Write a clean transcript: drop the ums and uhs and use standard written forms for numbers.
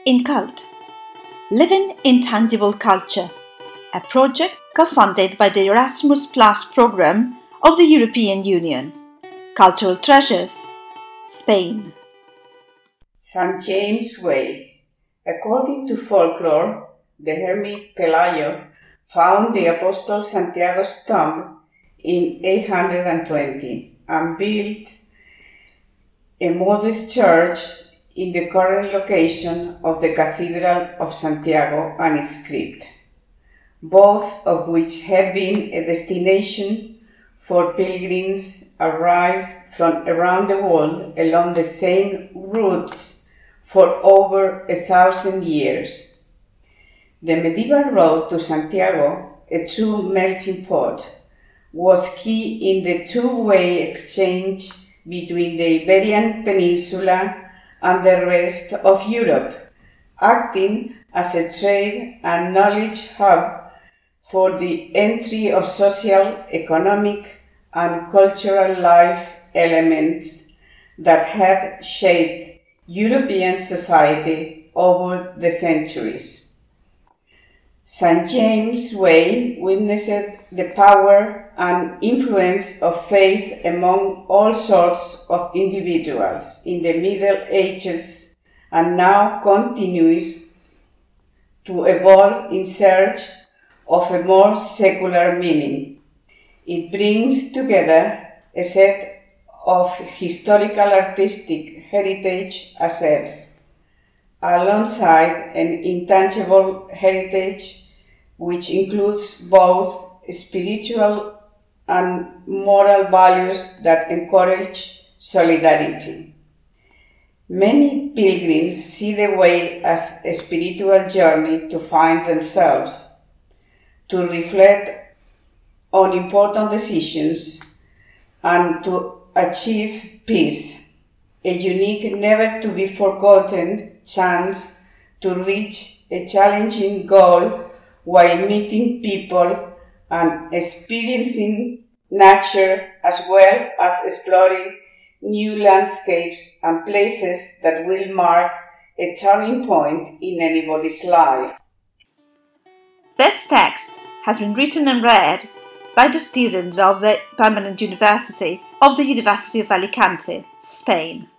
InCult, Living Intangible Culture, a project co-funded by the Erasmus Plus program of the European Union. Cultural Treasures, Spain. St. James Way. According to folklore, the hermit Pelayo found the Apostle Santiago's tomb in 820 and built a modest church in the current location of the Cathedral of Santiago and its crypt, both of which have been a destination for pilgrims arrived from around the world along the same routes for over 1,000 years. The medieval road to Santiago, a true melting pot, was key in the two-way exchange between the Iberian Peninsula and the rest of Europe, acting as a trade and knowledge hub for the entry of social, economic, and cultural life elements that have shaped European society over the centuries. St. James Way witnessed the power and influence of faith among all sorts of individuals in the Middle Ages and now continues to evolve in search of a more secular meaning. It brings together a set of historical artistic heritage assets alongside an intangible heritage which includes both spiritual and moral values that encourage solidarity. Many pilgrims see the way as a spiritual journey to find themselves, to reflect on important decisions, and to achieve peace, a unique, never-to-be-forgotten chance to reach a challenging goal while meeting people and experiencing nature as well as exploring new landscapes and places that will mark a turning point in anybody's life. This text has been written and read by the students of the Permanent University of the University of Alicante, Spain.